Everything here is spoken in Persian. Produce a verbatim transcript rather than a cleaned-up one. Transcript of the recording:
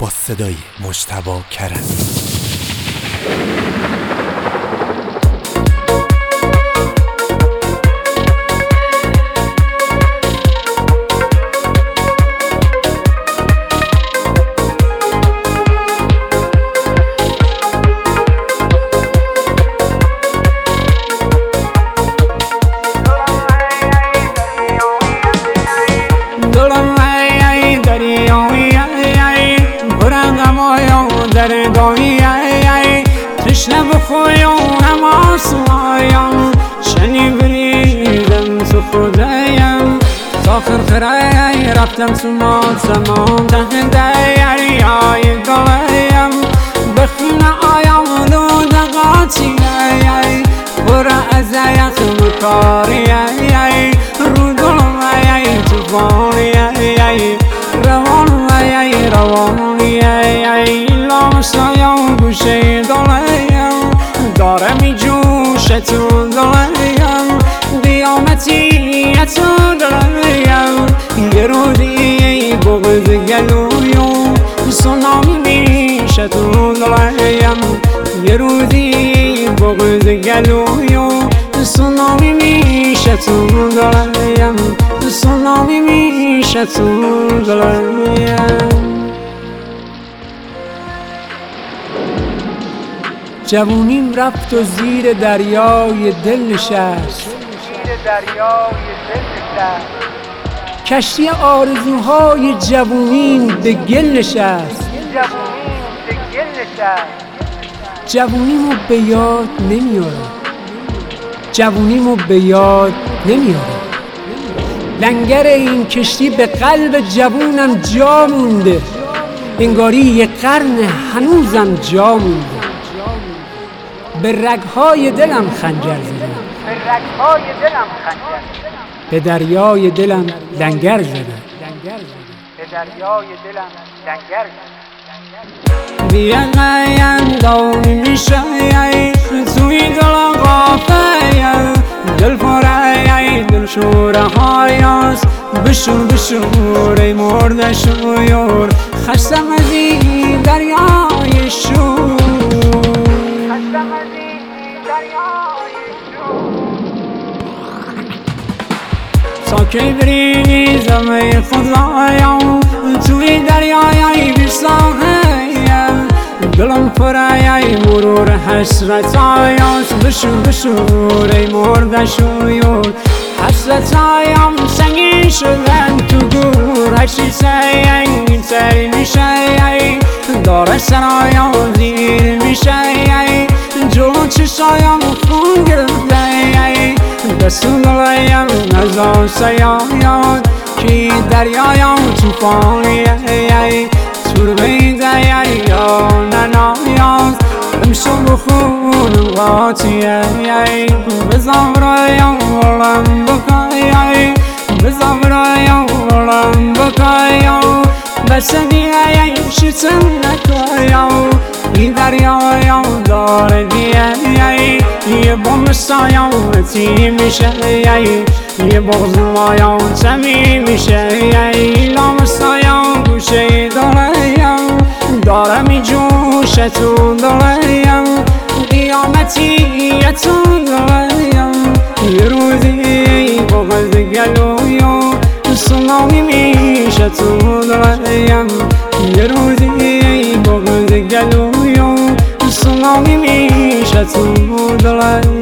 با صدای مجتبی کرمی. تشنه بخویم اما سوایم شنی بریدم تو خودیم تا خرخره رفتم تو ماتمام ته دریای دلیم بخونه آیم لود قاطیه پر از یخ مکاریه رو دلمه توفانیه روانیه روانیه لامسایم گوشه دلیم داره می جوشه تو دلیم قیامتی تو دلیم یه رودی بغض گلویم سونامی میشه تو دلیم یه رودی بغض گلویم سونامی میشه تو دلیم سونامی میشه تو دلیم. جوونیم رفت و زیر دریای دل نشست کشتی آرزوهای جوونیم به گل نشست جوونیمو به یاد نمیارم جوونیمو به یاد نمیارم لنگر این کشتی به قلب جوونم جا مونده انگاری یه قرن هنوزم جا مونده به رگهای دلم خنجر زدم به دریای دلم لنگر زدم بیا قیندانی میشه توی دلم قافه دل پره دل شوره هایاست بشور بشور ای مرده شویور خستم از این دریای شور تا کی بریزم ای خدایم توی دریای بی ساحل دلم پره مرور حسرت آیاست بشور بشور ای مرده شویور حسرت آیم سنگین شدن تو گور هرچی سنگین تری میشه داره سرایم زیر میشه جلو چشایم خون گرفته دستون دلیم نزار سیاد کی دریایم توفانیه تور بیده یا ننایاد امشو بخون قاطیه بزام رایم ولم بکایه بزام رایم ولم بکایه بسنیه شتم نکایه این دریایم داره دیه یه بوم سایم تی میشه یه بغض مایم تمی میشه لام سایم گوشه دلیم داره می جوشه تو دلیم قیامتی تو دلیم یه روزی بغض گلویم سونامی میشه تو دلیم یه روزی بغض گلویم سونامی میشه تو دلیم